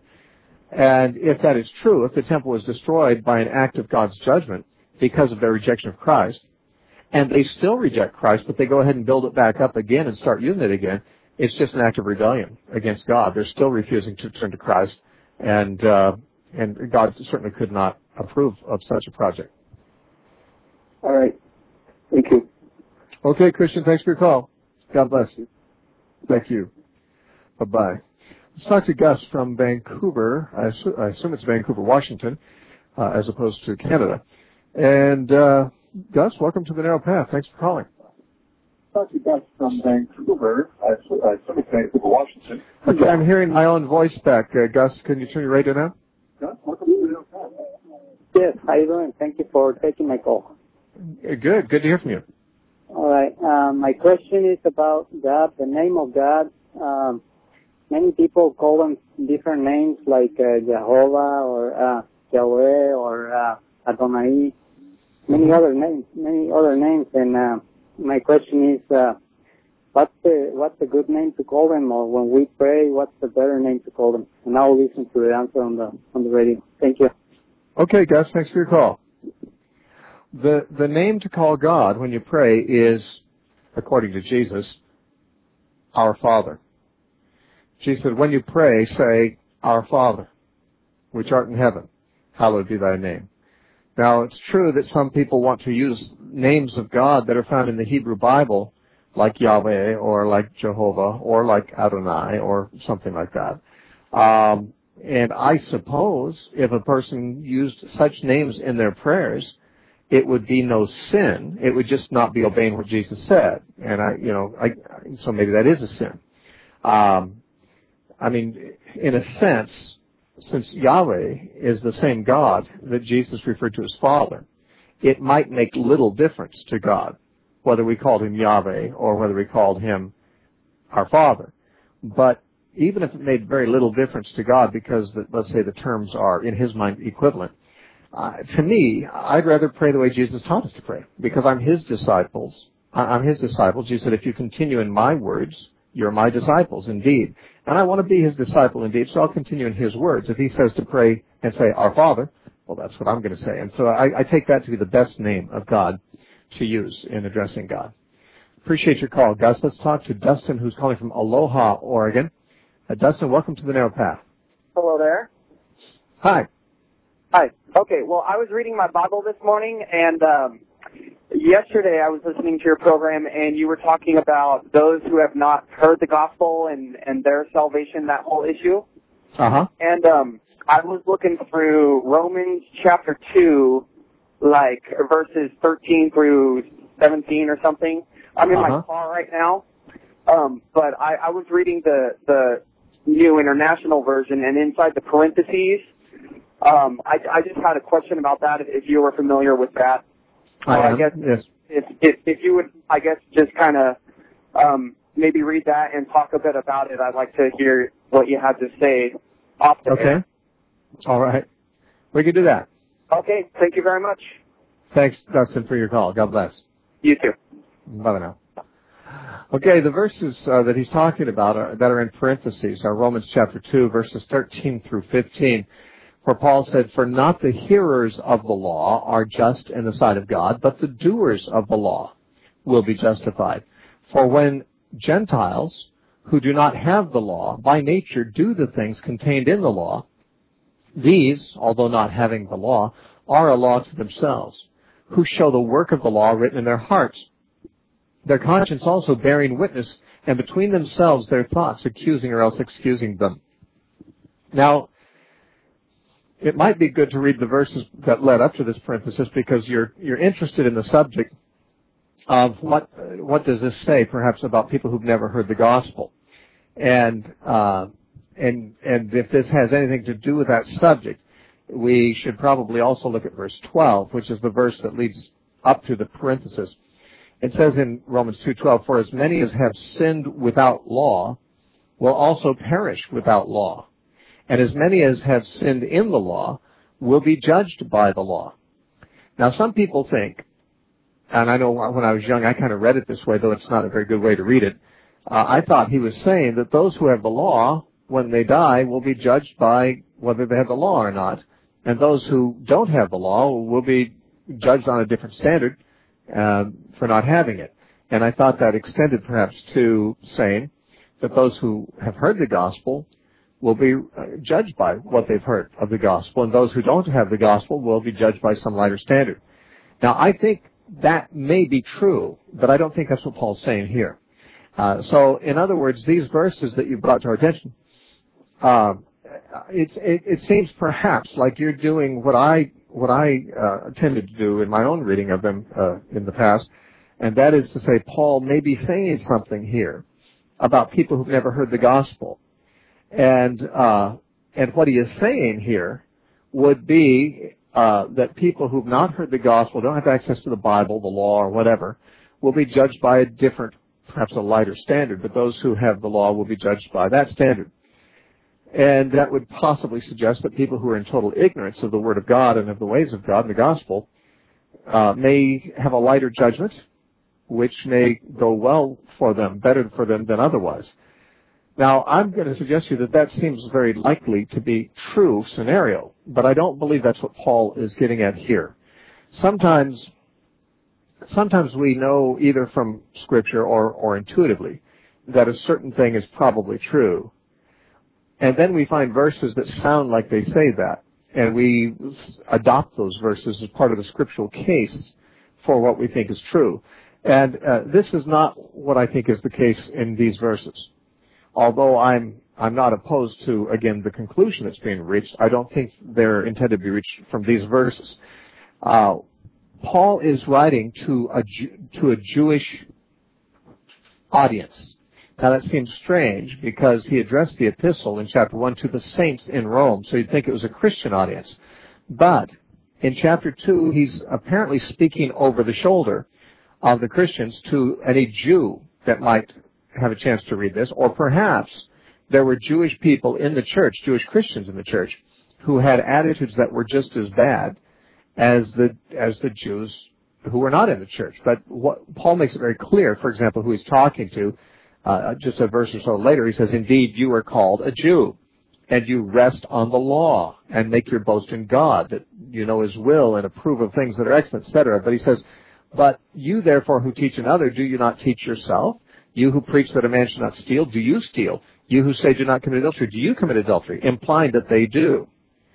And if that is true, if the temple was destroyed by an act of God's judgment because of their rejection of Christ, and they still reject Christ, but they go ahead and build it back up again and start using it again, it's just an act of rebellion against God. They're still refusing to turn to Christ, and uh, and God certainly could not approve of such a project. All right. Thank you. Okay, Christian, thanks for your call. God bless you. Thank you. Bye-bye. Let's talk to Gus from Vancouver. I assume, I assume it's Vancouver, Washington, uh, as opposed to Canada. And uh, Gus, welcome to the Narrow Path. Thanks for calling. Talk to Gus from Vancouver. I assume it's Vancouver, Washington. Okay, I'm hearing my own voice back. Uh, Gus, can you turn your radio down? Gus, welcome to the Narrow Path. Yes, how you doing? Thank you for taking my call. Good. Good to hear from you. All right. Um, my question is about God, the name of God. Um, many people call them different names like uh, Jehovah or uh, Yahweh or uh, Adonai, many other names, many other names. And uh, my question is, uh, what's the what's the good name to call them? Or when we pray, what's the better name to call them? And I'll listen to the answer on the on the radio. Thank you. Okay, Gus. Thanks for your call. The the name to call God when you pray is, according to Jesus, our Father. Jesus said, when you pray, say, Our Father, which art in heaven, hallowed be thy name. Now, it's true that some people want to use names of God that are found in the Hebrew Bible, like Yahweh, or like Jehovah, or like Adonai, or something like that. Um, and I suppose if a person used such names in their prayers, it would be no sin. It would just not be obeying what Jesus said. And I, you know, I, so maybe that is a sin. Um, I mean, in a sense, since Yahweh is the same God that Jesus referred to as Father, it might make little difference to God whether we called him Yahweh or whether we called him our Father. But even if it made very little difference to God because, the, let's say, the terms are, in his mind, equivalent, Uh, to me, I'd rather pray the way Jesus taught us to pray, because I'm his disciples. I'm his disciples. Jesus said, if you continue in my words, You're my disciples indeed. And I want to be his disciple indeed, so I'll continue in his words. If he says to pray and say, Our Father, well, that's what I'm going to say. And so I, I take that to be the best name of God to use in addressing God. Appreciate your call, Gus. Let's talk to Dustin, who's calling from Aloha, Oregon. Uh, Dustin, welcome to the Narrow Path. Hello there. Hi. Hi. Okay, well, I was reading my Bible this morning, and um, yesterday I was listening to your program, and you were talking about those who have not heard the gospel and, and their salvation, that whole issue. Uh-huh. And um, I was looking through Romans chapter two, like verses thirteen through seventeen or something. I'm in uh-huh. my car right now, um, but I, I was reading the, the New International Version, and inside the parentheses, um, I, I just had a question about that, if you were familiar with that. I, uh, am. I guess Yes. if, if, if you would, I guess, just kind of um, maybe read that and talk a bit about it. I'd like to hear what you had to say off the Okay. air. All right. We can do that. Okay, thank you very much. Thanks, Dustin, for your call. God bless. You too. Bye now. Okay, the verses uh, that he's talking about are, that are in parentheses are Romans chapter two, verses thirteen through fifteen, where Paul said, For not the hearers of the law are just in the sight of God, but the doers of the law will be justified. For when Gentiles, who do not have the law, by nature do the things contained in the law, these, although not having the law, are a law to themselves, who show the work of the law written in their hearts, their conscience also bearing witness, and between themselves their thoughts accusing or else excusing them. Now, it might be good to read the verses that led up to this parenthesis because you're you're interested in the subject of what what does this say, perhaps about people who've never heard the gospel, and uh, and and if this has anything to do with that subject, we should probably also look at verse twelve, which is the verse that leads up to the parenthesis. It says in Romans two twelve, For as many as have sinned without law will also perish without law. And as many as have sinned in the law will be judged by the law. Now some people think, and I know when I was young I kind of read it this way, though it's not a very good way to read it. Uh, I thought he was saying that those who have the law, when they die, will be judged by whether they have the law or not. And those who don't have the law will be judged on a different standard Um, for not having it. And I thought that extended perhaps to saying that those who have heard the gospel will be uh, judged by what they've heard of the gospel, and those who don't have the gospel will be judged by some lighter standard. Now, I think that may be true, but I don't think that's what Paul's saying here. Uh, so, in other words, these verses that you brought to our attention, uh, it's, it, it seems perhaps like you're doing what I what I uh, tended to do in my own reading of them uh, in the past, and that is to say Paul may be saying something here about people who've never heard the gospel. And uh, and what he is saying here would be uh, that people who've not heard the gospel, don't have access to the Bible, the law, or whatever, will be judged by a different, perhaps a lighter standard, but those who have the law will be judged by that standard. And that would possibly suggest that people who are in total ignorance of the Word of God and of the ways of God and the gospel uh, may have a lighter judgment, which may go well for them, better for them than otherwise. Now, I'm going to suggest to you that that seems very likely to be true scenario, but I don't believe that's what Paul is getting at here. Sometimes, sometimes we know either from Scripture or, or intuitively that a certain thing is probably true. And then we find verses that sound like they say that, and we adopt those verses as part of the scriptural case for what we think is true. And uh, this is not what I think is the case in these verses. Although I'm I'm not opposed to, again, the conclusion that's being reached, I don't think they're intended to be reached from these verses. Uh, Paul is writing to a to a Jewish audience. Now that seems strange because he addressed the epistle in chapter one to the saints in Rome, so you'd think it was a Christian audience. But in chapter two, he's apparently speaking over the shoulder of the Christians to any Jew that might have a chance to read this, or perhaps there were Jewish people in the church, Jewish Christians in the church, who had attitudes that were just as bad as the as the Jews who were not in the church. But what Paul makes it very clear, for example, who he's talking to, Uh, just a verse or so later, he says, indeed, you are called a Jew, and you rest on the law, and make your boast in God, that you know his will and approve of things that are excellent, et cetera. But he says, but you therefore who teach another, do you not teach yourself? You who preach that a man should not steal, do you steal? You who say do not commit adultery, do you commit adultery? Implying that they do.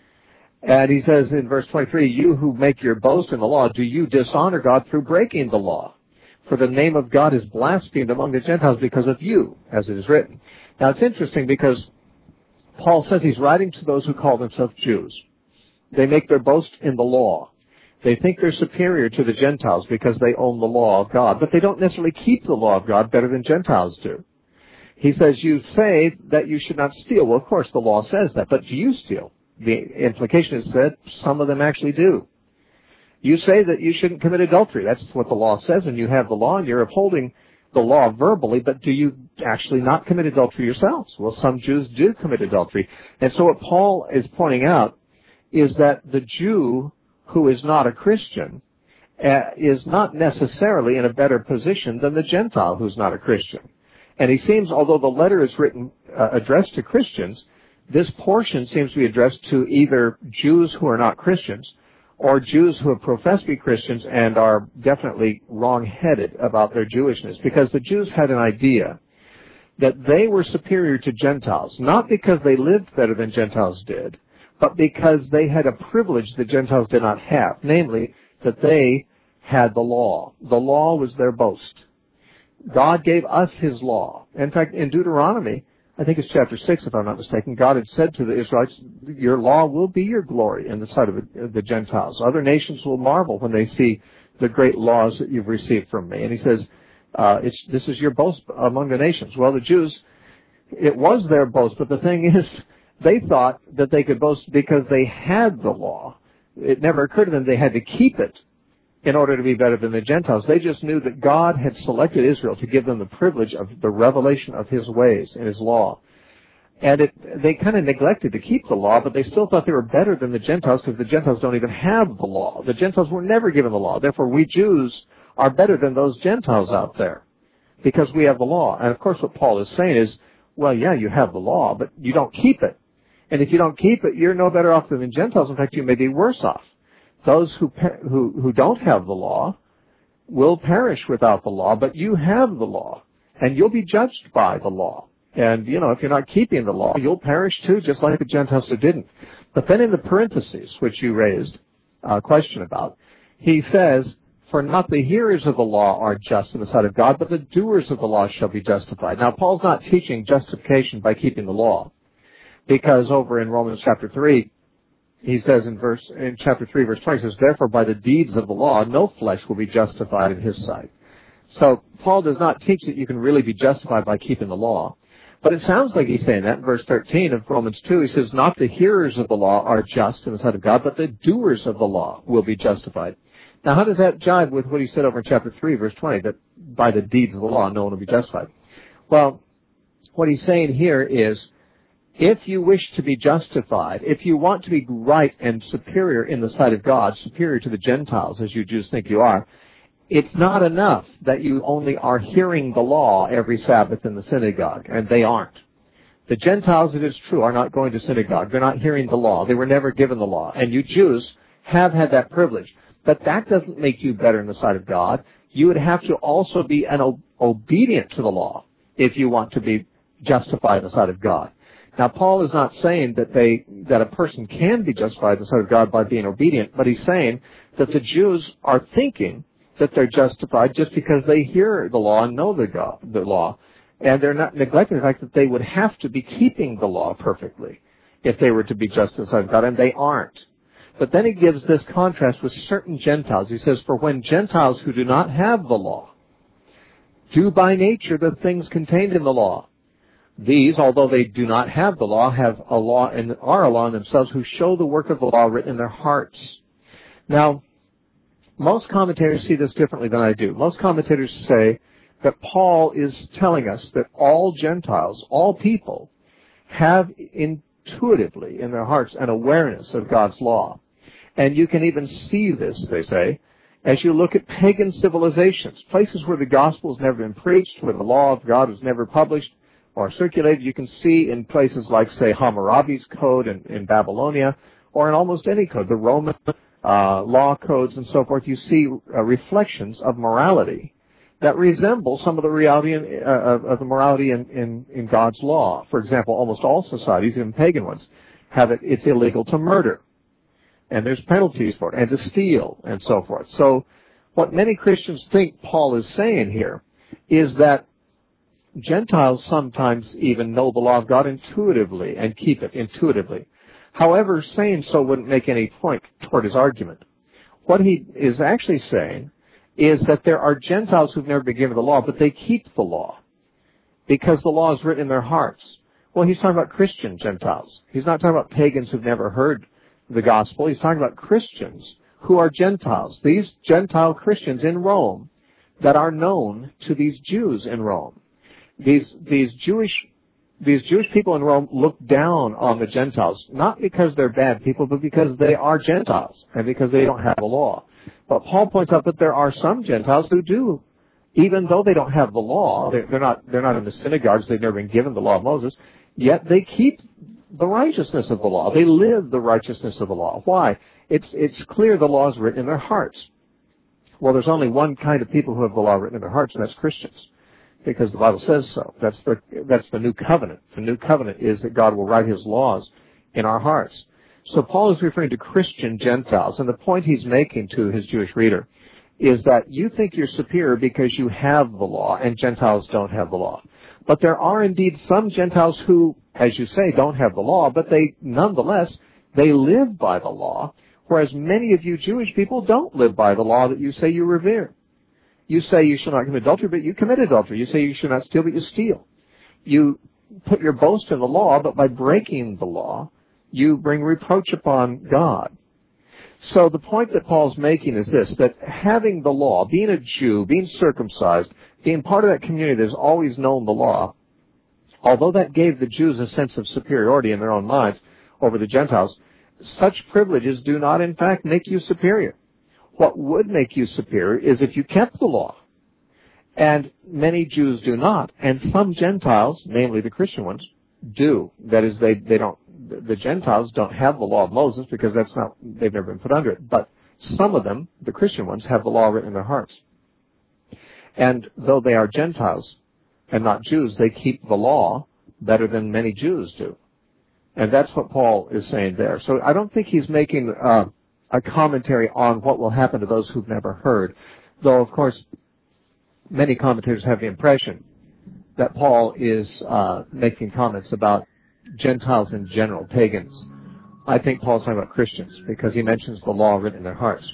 And he says in verse twenty-three, you who make your boast in the law, do you dishonor God through breaking the law? For the name of God is blasphemed among the Gentiles because of you, as it is written. Now it's interesting because Paul says he's writing to those who call themselves Jews. They make their boast in the law. They think they're superior to the Gentiles because they own the law of God, but they don't necessarily keep the law of God better than Gentiles do. He says, you say that you should not steal. Well, of course, the law says that, but do you steal? The implication is that some of them actually do. You say that you shouldn't commit adultery. That's what the law says, and you have the law, and you're upholding the law verbally, but do you actually not commit adultery yourselves? Well, some Jews do commit adultery. And so what Paul is pointing out is that the Jew who is not a Christian uh, is not necessarily in a better position than the Gentile who's not a Christian. And he seems, although the letter is written, uh, addressed to Christians, this portion seems to be addressed to either Jews who are not Christians or Jews who have professed to be Christians and are definitely wrong-headed about their Jewishness, because the Jews had an idea that they were superior to Gentiles, not because they lived better than Gentiles did, but because they had a privilege that Gentiles did not have, namely that they had the law. The law was their boast. God gave us his law. In fact, in Deuteronomy, I think it's chapter six, if I'm not mistaken, God had said to the Israelites, your law will be your glory in the sight of the Gentiles. Other nations will marvel when they see the great laws that you've received from me. And he says, uh, it's, this is your boast among the nations. Well, the Jews, it was their boast, but the thing is, they thought that they could boast because they had the law. It never occurred to them they had to keep it in order to be better than the Gentiles. They just knew that God had selected Israel to give them the privilege of the revelation of his ways and his law. And it, they kind of neglected to keep the law, but they still thought they were better than the Gentiles because the Gentiles don't even have the law. The Gentiles were never given the law. Therefore, we Jews are better than those Gentiles out there because we have the law. And of course, what Paul is saying is, well, yeah, you have the law, but you don't keep it. And if you don't keep it, you're no better off than the Gentiles. In fact, you may be worse off. Those who, who, who don't have the law will perish without the law, but you have the law, and you'll be judged by the law. And, you know, if you're not keeping the law, you'll perish too, just like the Gentiles who didn't. But then in the parentheses, which you raised a question about, he says, for not the hearers of the law are just in the sight of God, but the doers of the law shall be justified. Now, Paul's not teaching justification by keeping the law, because over in Romans chapter three, he says in verse in chapter three, verse twenty, he says, therefore by the deeds of the law, no flesh will be justified in his sight. So Paul does not teach that you can really be justified by keeping the law. But it sounds like he's saying that in verse thirteen of Romans two. He says, not the hearers of the law are just in the sight of God, but the doers of the law will be justified. Now, how does that jive with what he said over in chapter three, verse twenty, that by the deeds of the law, no one will be justified? Well, what he's saying here is, if you wish to be justified, if you want to be right and superior in the sight of God, superior to the Gentiles, as you Jews think you are, it's not enough that you only are hearing the law every Sabbath in the synagogue, and they aren't. The Gentiles, it is true, are not going to synagogue. They're not hearing the law. They were never given the law. And you Jews have had that privilege. But that doesn't make you better in the sight of God. You would have to also be an o- obedient to the law if you want to be justified in the sight of God. Now, Paul is not saying that they that a person can be justified in the sight of God by being obedient, but he's saying that the Jews are thinking that they're justified just because they hear the law and know the, God, the law, and they're not neglecting the fact that they would have to be keeping the law perfectly if they were to be just in the sight of God, and they aren't. But then he gives this contrast with certain Gentiles. He says, for when Gentiles who do not have the law do by nature the things contained in the law, these, although they do not have the law, have a law and are a law in themselves, who show the work of the law written in their hearts. Now, most commentators see this differently than I do. Most commentators say that Paul is telling us that all Gentiles, all people, have intuitively in their hearts an awareness of God's law. And you can even see this, they say, As you look at pagan civilizations, places where the gospel has never been preached, where the law of God was never published or circulated, you can see in places like, say, Hammurabi's code in, in Babylonia, or in almost any code, the Roman uh, law codes and so forth, you see uh, reflections of morality that resemble some of the reality in, uh, of, of the morality in, in, in God's law. For example, almost all societies, even pagan ones, have it, it's illegal to murder. And there's penalties for it, and to steal, and so forth. So what many Christians think Paul is saying here is that Gentiles sometimes even know the law of God intuitively and keep it intuitively. However, saying so wouldn't make any point toward his argument. What he is actually saying is that there are Gentiles who've never been given the law, but they keep the law because the law is written in their hearts. Well, he's talking about Christian Gentiles. He's not talking about pagans who've never heard the gospel. He's talking about Christians who are Gentiles. These Gentile Christians in Rome that are known to these Jews in Rome. These, these Jewish, these Jewish people in Rome look down on the Gentiles, not because they're bad people, but because they are Gentiles and because they don't have the law. But Paul points out that there are some Gentiles who do, even though they don't have the law, they're, they're not, they're not in the synagogues, they've never been given the law of Moses, yet they keep the righteousness of the law. They live the righteousness of the law. Why? It's, it's clear the law is written in their hearts. Well, there's only one kind of people who have the law written in their hearts, and that's Christians. Because the Bible says so. That's the, that's the new covenant. The new covenant is that God will write his laws in our hearts. So Paul is referring to Christian Gentiles, and the point he's making to his Jewish reader is that you think you're superior because you have the law, and Gentiles don't have the law. But there are indeed some Gentiles who, as you say, don't have the law, but they, nonetheless, they live by the law, whereas many of you Jewish people don't live by the law that you say you revere. You say you shall not commit adultery, but you commit adultery. You say you should not steal, but you steal. You put your boast in the law, but by breaking the law, you bring reproach upon God. So the point that Paul's making is this, that having the law, being a Jew, being circumcised, being part of that community that has always known the law, although that gave the Jews a sense of superiority in their own minds over the Gentiles, such privileges do not in fact make you superior. What would make you superior is if you kept the law. And many Jews do not, and some Gentiles, namely the Christian ones, do. That is, they, they don't, the Gentiles don't have the law of Moses because that's not, they've never been put under it. But some of them, the Christian ones, have the law written in their hearts. And though they are Gentiles and not Jews, they keep the law better than many Jews do. And that's what Paul is saying there. So I don't think he's making uh, a commentary on what will happen to those who've never heard. Though, of course, many commentators have the impression that Paul is uh, making comments about Gentiles in general, pagans. I think Paul's talking about Christians because he mentions the law written in their hearts.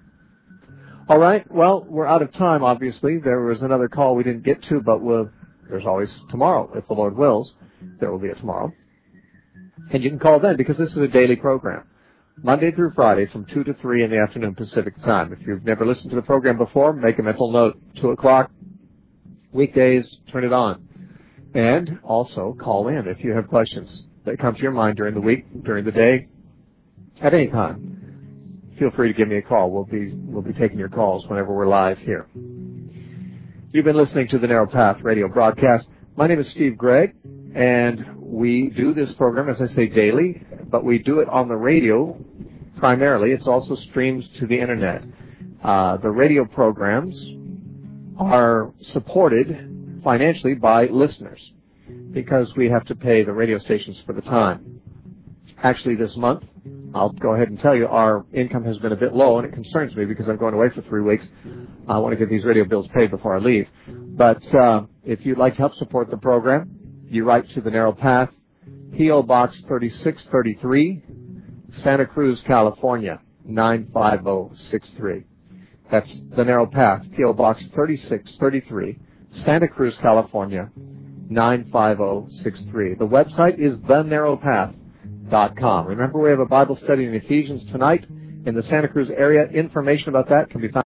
All right, well, we're out of time, obviously. There was another call we didn't get to, but we'll, there's always tomorrow. If the Lord wills, there will be a tomorrow. And you can call then because this is a daily program, Monday through Friday from two to three in the afternoon Pacific time. If you've never listened to the program before, make a mental note, two o'clock, weekdays, turn it on. And also call in if you have questions that come to your mind during the week, during the day, at any time. Feel free to give me a call. We'll be we'll be taking your calls whenever we're live here. You've been listening to the Narrow Path radio broadcast. My name is Steve Gregg, and we do this program, as I say, daily, but we do it on the radio primarily. It's also streamed to the Internet. Uh, the radio programs are supported financially by listeners because we have to pay the radio stations for the time. Actually, this month, I'll go ahead and tell you, our income has been a bit low, and it concerns me because I'm going away for three weeks. I want to get these radio bills paid before I leave. But uh, if you'd like to help support the program, you write to the Narrow Path, P O Box thirty-six thirty-three, Santa Cruz, California, nine five zero six three. That's the Narrow Path, P O Box thirty-six thirty-three, Santa Cruz, California, nine five zero six three. The website is the narrow path dot com. Remember, we have a Bible study in Ephesians tonight in the Santa Cruz area. Information about that can be found